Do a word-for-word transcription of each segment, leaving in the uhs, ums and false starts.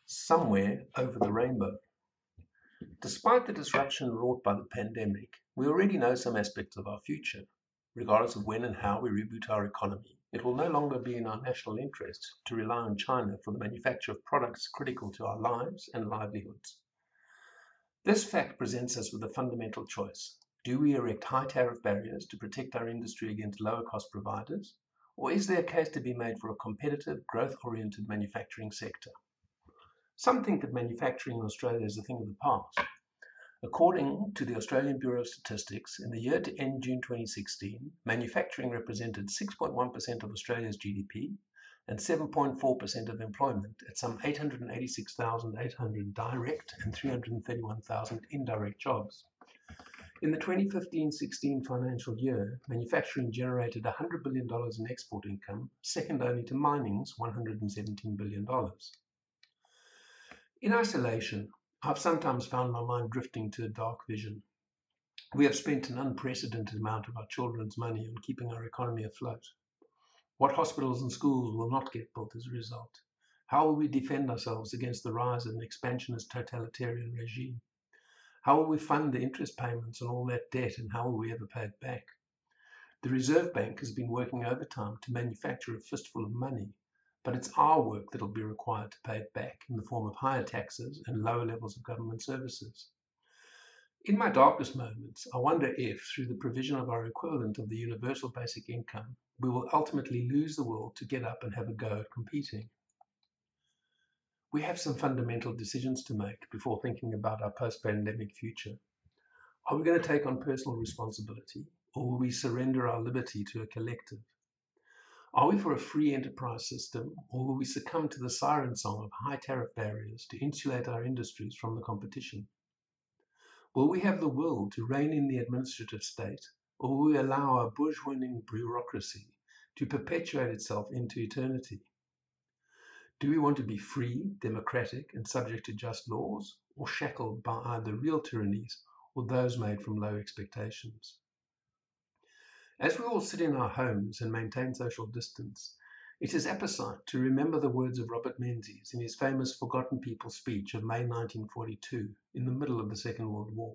somewhere over the rainbow. Despite the disruption wrought by the pandemic, we already know some aspects of our future. Regardless of when and how we reboot our economy, it will no longer be in our national interest to rely on China for the manufacture of products critical to our lives and livelihoods. This fact presents us with a fundamental choice. Do we erect high tariff barriers to protect our industry against lower cost providers? Or is there a case to be made for a competitive, growth-oriented manufacturing sector? Some think that manufacturing in Australia is a thing of the past. According to the Australian Bureau of Statistics, in the year to end June twenty sixteen, manufacturing represented six point one percent of Australia's G D P and seven point four percent of employment at some eight hundred eighty-six thousand eight hundred direct and three hundred thirty-one thousand indirect jobs. In the twenty fifteen sixteen financial year, manufacturing generated one hundred billion dollars in export income, second only to mining's one hundred seventeen billion dollars. In isolation, I've sometimes found my mind drifting to a dark vision. We have spent an unprecedented amount of our children's money on keeping our economy afloat. What hospitals and schools will not get built as a result? How will we defend ourselves against the rise of an expansionist totalitarian regime? How will we fund the interest payments on all that debt, and how will we ever pay it back? The Reserve Bank has been working overtime to manufacture a fistful of money, but it's our work that will be required to pay it back in the form of higher taxes and lower levels of government services. In my darkest moments, I wonder if, through the provision of our equivalent of the universal basic income, we will ultimately lose the will to get up and have a go at competing. We have some fundamental decisions to make before thinking about our post-pandemic future. Are we going to take on personal responsibility, or will we surrender our liberty to a collective? Are we for a free enterprise system, or will we succumb to the siren song of high tariff barriers to insulate our industries from the competition? Will we have the will to rein in the administrative state, or will we allow our bourgeois-winning bureaucracy to perpetuate itself into eternity? Do we want to be free, democratic, and subject to just laws, or shackled by either real tyrannies or those made from low expectations? As we all sit in our homes and maintain social distance, it is apposite to remember the words of Robert Menzies in his famous Forgotten People speech of May nineteen forty-two, in the middle of the Second World War.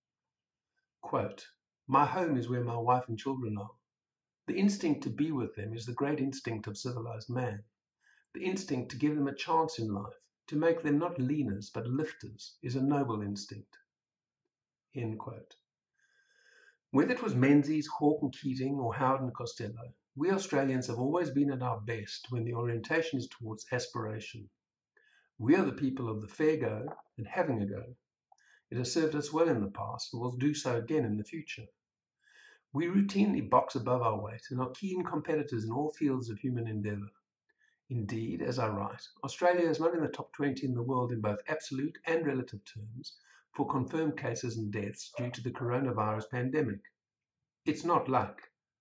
Quote, "My home is where my wife and children are. The instinct to be with them is the great instinct of civilized man. The instinct to give them a chance in life, to make them not leaners but lifters, is a noble instinct." End quote. Whether it was Menzies, Hawke and Keating, or Howard and Costello, we Australians have always been at our best when the orientation is towards aspiration. We are the people of the fair go and having a go. It has served us well in the past and will do so again in the future. We routinely box above our weight and are keen competitors in all fields of human endeavour. Indeed, as I write, Australia is not in the top twenty in the world in both absolute and relative terms for confirmed cases and deaths due to the coronavirus pandemic. It's not luck.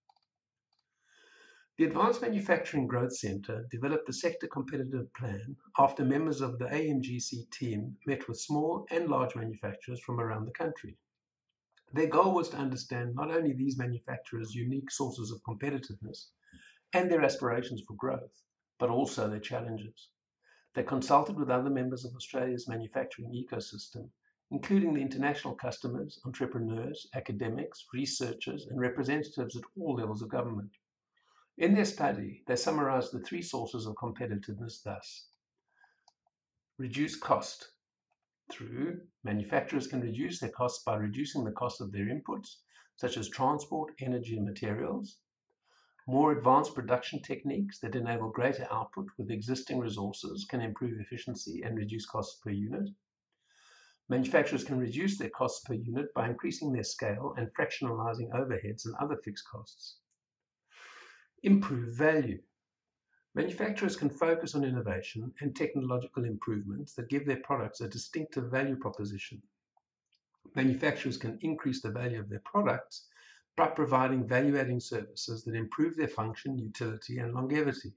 The Advanced Manufacturing Growth Centre developed the Sector Competitive Plan after members of the A M G C team met with small and large manufacturers from around the country. Their goal was to understand not only these manufacturers' unique sources of competitiveness and their aspirations for growth, but also their challenges. They consulted with other members of Australia's manufacturing ecosystem, including the international customers, entrepreneurs, academics, researchers, and representatives at all levels of government. In their study, they summarized the three sources of competitiveness thus. Reduce cost. Through manufacturers can reduce their costs by reducing the cost of their inputs, such as transport, energy, and materials. More advanced production techniques that enable greater output with existing resources can improve efficiency and reduce costs per unit. Manufacturers can reduce their costs per unit by increasing their scale and fractionalizing overheads and other fixed costs. Improve value. Manufacturers can focus on innovation and technological improvements that give their products a distinctive value proposition. Manufacturers can increase the value of their products by providing value-adding services that improve their function, utility, and longevity.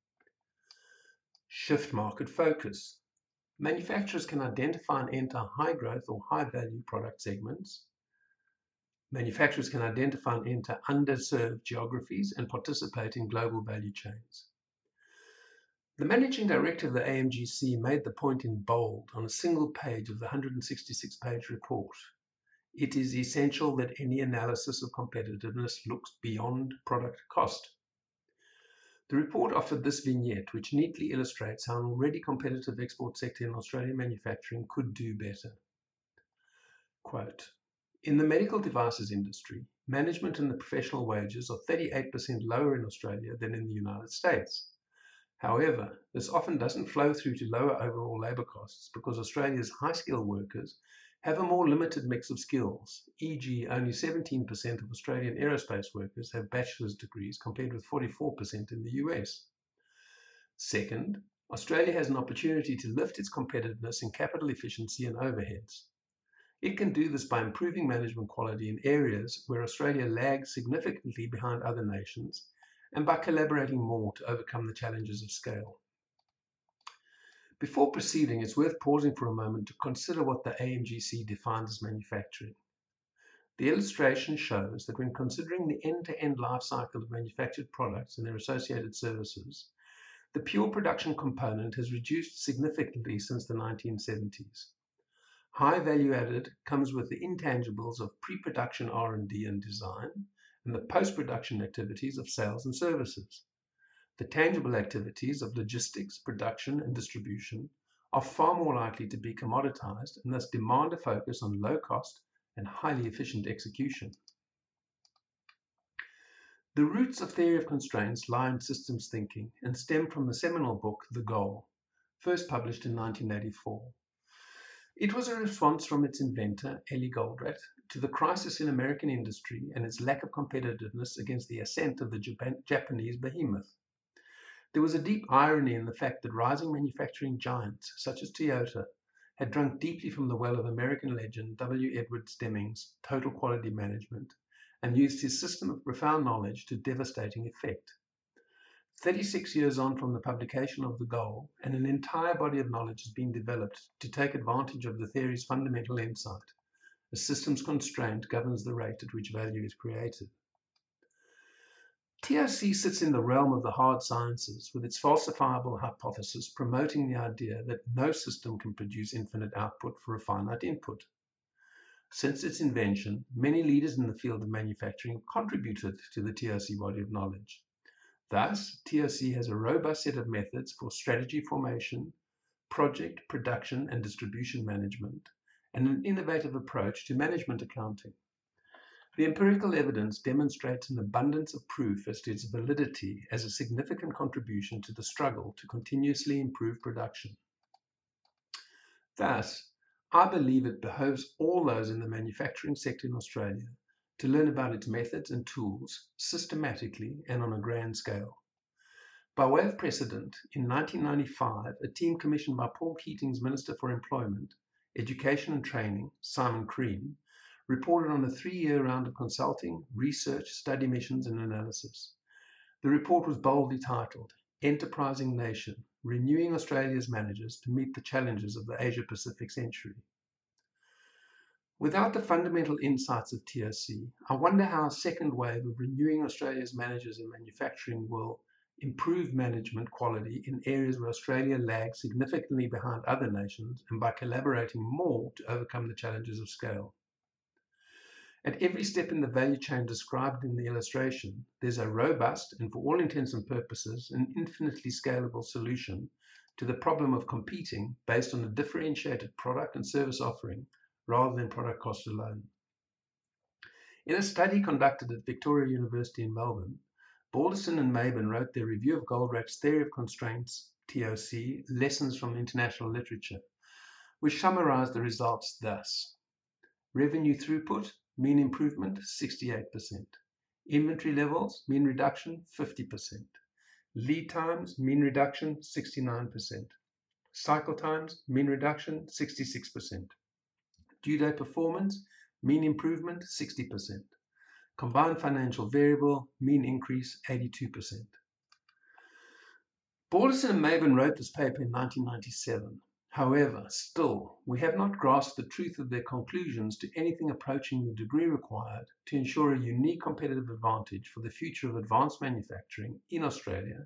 Shift market focus. Manufacturers can identify and enter high-growth or high-value product segments. Manufacturers can identify and enter underserved geographies and participate in global value chains. The managing director of the A M G C made the point in bold on a single page of the one hundred sixty-six page report. It is essential that any analysis of competitiveness looks beyond product cost. The report offered this vignette, which neatly illustrates how an already competitive export sector in Australian manufacturing could do better. Quote, in the medical devices industry, management and the professional wages are thirty-eight percent lower in Australia than in the United States. However, this often doesn't flow through to lower overall labour costs because Australia's high-skilled workers have a more limited mix of skills, for example only seventeen percent of Australian aerospace workers have bachelor's degrees compared with forty-four percent in the U S. Second, Australia has an opportunity to lift its competitiveness in capital efficiency and overheads. It can do this by improving management quality in areas where Australia lags significantly behind other nations and by collaborating more to overcome the challenges of scale. Before proceeding, it's worth pausing for a moment to consider what the A M G C defines as manufacturing. The illustration shows that when considering the end-to-end life cycle of manufactured products and their associated services, the pure production component has reduced significantly since the nineteen seventies. High value added comes with the intangibles of pre-production R and D and design and the post-production activities of sales and services. The tangible activities of logistics, production, and distribution are far more likely to be commoditized and thus demand a focus on low cost and highly efficient execution. The roots of theory of constraints lie in systems thinking and stem from the seminal book, The Goal, first published in nineteen eighty-four. It was a response from its inventor, Eli Goldratt, to the crisis in American industry and its lack of competitiveness against the ascent of the Japan Japanese behemoth. There was a deep irony in the fact that rising manufacturing giants, such as Toyota, had drunk deeply from the well of American legend W. Edwards Deming's total quality management and used his system of profound knowledge to devastating effect. thirty-six years on from the publication of The Goal, and an entire body of knowledge has been developed to take advantage of the theory's fundamental insight. A systems constraint governs the rate at which value is created. T O C sits in the realm of the hard sciences with its falsifiable hypothesis promoting the idea that no system can produce infinite output for a finite input. Since its invention, many leaders in the field of manufacturing have contributed to the T O C body of knowledge. Thus, T O C has a robust set of methods for strategy formation, project, production, and distribution management, and an innovative approach to management accounting. The empirical evidence demonstrates an abundance of proof as to its validity as a significant contribution to the struggle to continuously improve production. Thus, I believe it behoves all those in the manufacturing sector in Australia to learn about its methods and tools systematically and on a grand scale. By way of precedent, in nineteen ninety-five, a team commissioned by Paul Keating's Minister for Employment, Education and Training, Simon Crean, reported on a three-year round of consulting, research, study missions, and analysis. The report was boldly titled, Enterprising Nation, Renewing Australia's Managers to Meet the Challenges of the Asia-Pacific Century. Without the fundamental insights of T O C, I wonder how a second wave of renewing Australia's managers in manufacturing will improve management quality in areas where Australia lags significantly behind other nations and by collaborating more to overcome the challenges of scale. At every step in the value chain described in the illustration, there's a robust and for all intents and purposes an infinitely scalable solution to the problem of competing based on a differentiated product and service offering rather than product cost alone. In a study conducted at Victoria University in Melbourne, Balderson and Mabin wrote their review of Goldratt's Theory of Constraints, T O C, Lessons from International Literature, which summarized the results thus. Revenue throughput, mean improvement, sixty-eight percent. Inventory levels, mean reduction, fifty percent. Lead times, mean reduction, sixty-nine percent. Cycle times, mean reduction, sixty-six percent. Due date performance, mean improvement, sixty percent. Combined financial variable, mean increase, eighty-two percent. Balderson and Mabin wrote this paper in nineteen ninety-seven. However, still, we have not grasped the truth of their conclusions to anything approaching the degree required to ensure a unique competitive advantage for the future of advanced manufacturing in Australia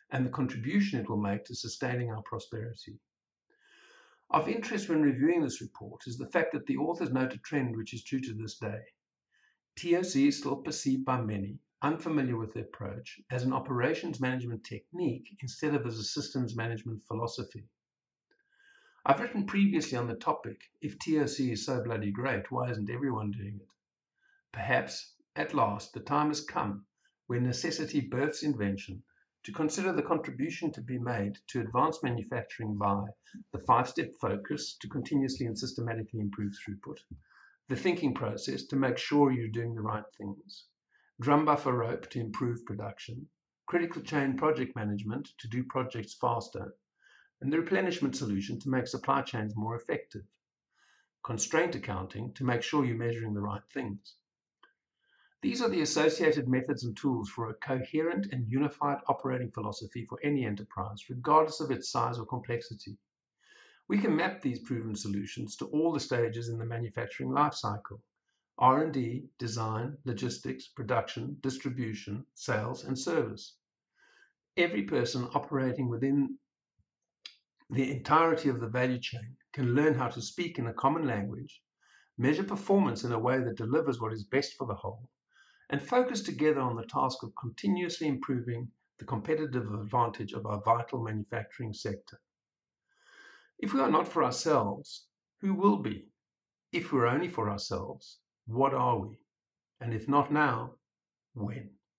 and the contribution it will make to sustaining our prosperity. Of interest when reviewing this report is the fact that the authors note a trend which is true to this day. T O C is still perceived by many, unfamiliar with the approach, as an operations management technique instead of as a systems management philosophy. I've written previously on the topic, if T O C is so bloody great, why isn't everyone doing it? Perhaps, at last, the time has come when necessity births invention to consider the contribution to be made to advanced manufacturing by the five-step focus to continuously and systematically improve throughput, the thinking process to make sure you're doing the right things, drum buffer rope to improve production, critical chain project management to do projects faster, and the replenishment solution to make supply chains more effective, constraint accounting to make sure you're measuring the right things. These are the associated methods and tools for a coherent and unified operating philosophy for any enterprise, regardless of its size or complexity. We can map these proven solutions to all the stages in the manufacturing life cycle: R and D, design, logistics, production, distribution, sales, and service. Every person operating within the entirety of the value chain can learn how to speak in a common language, measure performance in a way that delivers what is best for the whole, and focus together on the task of continuously improving the competitive advantage of our vital manufacturing sector. If we are not for ourselves, who will be? If we're only for ourselves, what are we? And if not now, when?